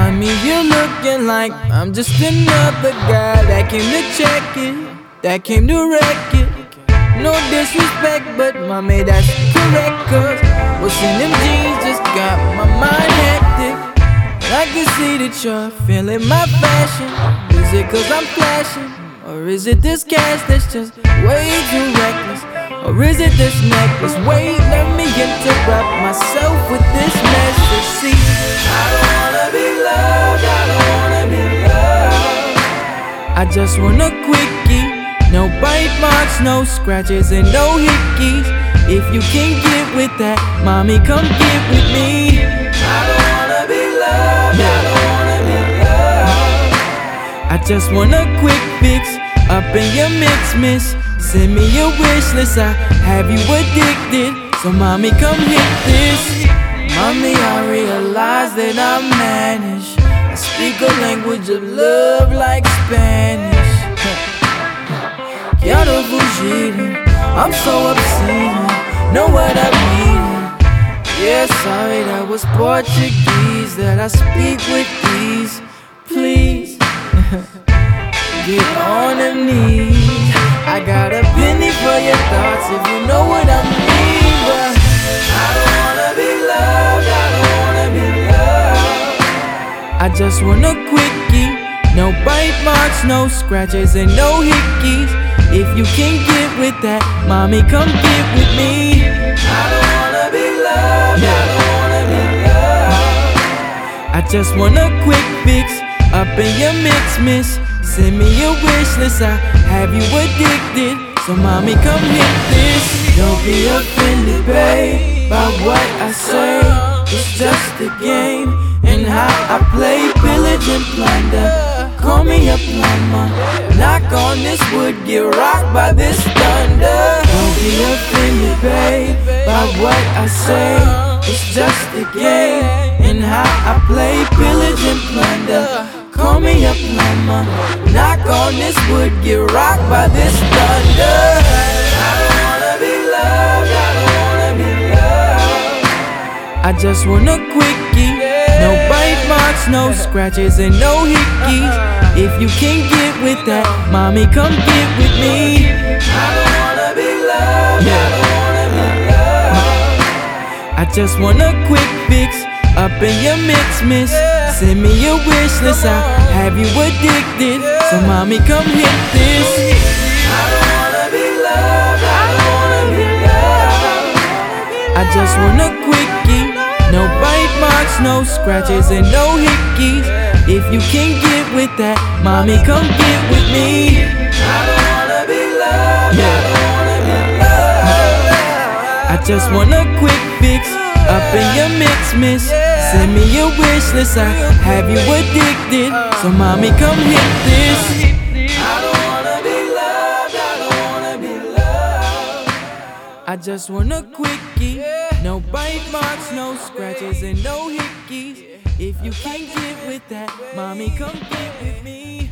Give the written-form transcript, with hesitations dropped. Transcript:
Mommy, you're looking like I'm just another guy that came to check it, that came to wreck it. No disrespect, but mommy, that's correct. Cause what's in them jeans just got my mind hectic. And I can see that you're feeling my fashion. Is it cause I'm flashing? Or is it this cash that's just way too reckless? Or is it this necklace? Wait, let me interrupt myself with this message. See, I don't wanna be loved, I don't wanna be loved. I just want a quickie, no bite marks, no scratches and no hickeys. If you can get with that, mommy, come get with me. I don't wanna be loved, I don't wanna be loved. I just want a quick fix up in your mix, miss. Send me your wish list, I have you addicted. So mommy, come hit this. Mommy, I realize that I manage. I speak a language of love like Spanish. Quiero fugir, I'm so obscene. Know what I mean? Yeah, sorry, that was Portuguese that I speak with ease. Please, get on them knees. I got a penny for your thoughts if you know what I mean. But I don't wanna be loved, I don't wanna be loved. I just want a quickie, no bite marks, no scratches and no hickeys. If you can get with that, mommy, come get with me. I don't wanna be loved, I don't wanna be loved. I just want a quick fix up in your mix, miss. Send me your wish list, I have you addicted. So mommy, come hit this. Don't be offended, babe, by what I say. It's just a game, and how I play, pillage and plunder. Call me a plumber. Knock on this wood, get rocked by this thunder. Don't be offended, babe, by what I say. It's just a game, and how I play, pillage and plunder. Call me a plumber. Knock on this wood, get rocked by this thunder. I don't wanna be loved, I don't wanna be loved. I just want a quickie, no bite marks, no scratches and no hickeys. If you can get with that, mommy, come get with me. I don't wanna be loved, I don't wanna be loved. I just want a quick fix up in your mix, miss. Send me your wish list, I have you addicted. So mommy, come hit this. I don't wanna be loved, I don't wanna be loved. I just want a quickie, no bite marks, no scratches and no hickeys. If you can get with that, mommy, come get with me. I don't wanna be loved, I don't wanna be loved. I just want a quick fix up in your mix, miss. Send me your wish list, I have you addicted. So mommy, come hit this. I don't wanna be loved, I don't wanna be loved. I just want a quickie, no bite marks, no scratches and no hickeys. If you can't get with that, mommy, come get with me.